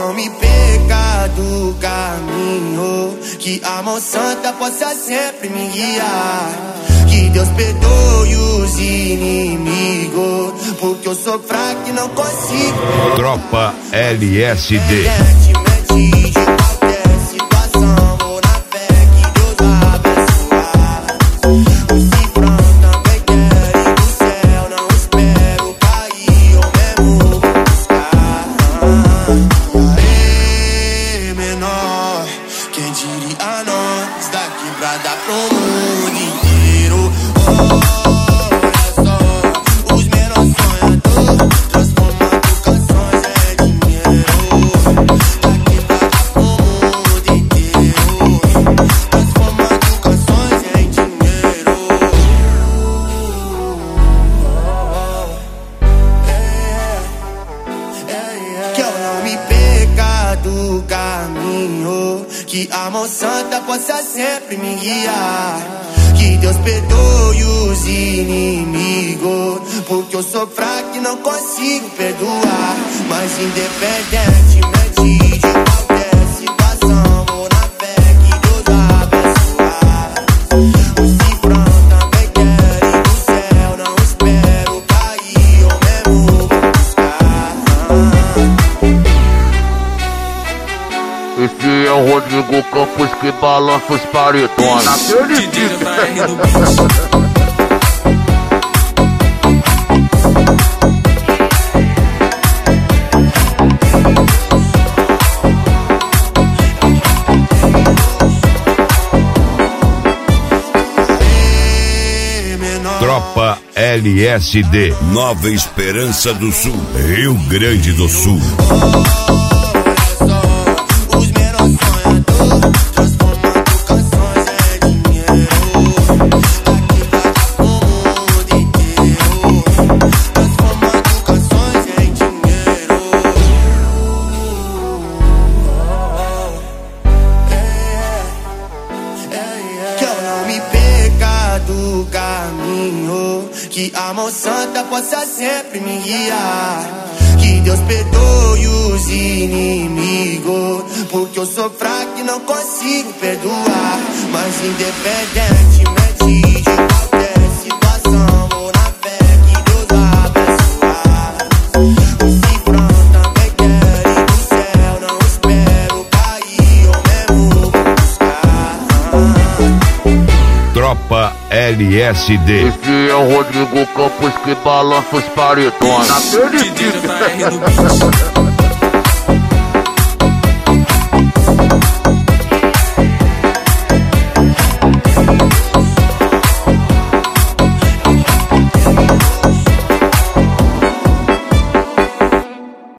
não me perca do caminho, que a mão santa possa sempre me guiar. Que Deus perdoe os inimigos, porque eu sou fraco e não consigo. Tropa LSD. Quem diria nós da quebrada pro mundo inteiro? Olha só, os menores sonhadores transformando canções em dinheiro. Da quebrada pro mundo inteiro, transformando canções em dinheiro. Que eu não me perca do caminho, que a mão santa possa sempre me guiar. Que Deus perdoe os inimigos, porque eu sou fraco e não consigo perdoar. Mas independentemente de qualquer situação, vou na fé que Deus vai abençoar. O cifrão também quer ir do céu, não espero cair, eu mesmo vou buscar. Esse é o Rodrigo Campos que balança os paredões. Tropa LSD. Nova Esperança do Sul, Rio Grande do Sul. Que eu não me perca do caminho, que a mão santa possa sempre me guiar. Que Deus perdoe os inimigos, porque eu sou fraco e não consigo perdoar. Mas independentemente de qualquer situação, vou na fé que Deus vai abençoar. O cifrão também quer ir do céu, não espero cair, eu mesmo vou buscar. Tropa LSD. Esse é o Rodrigo Campos que balança os paredões.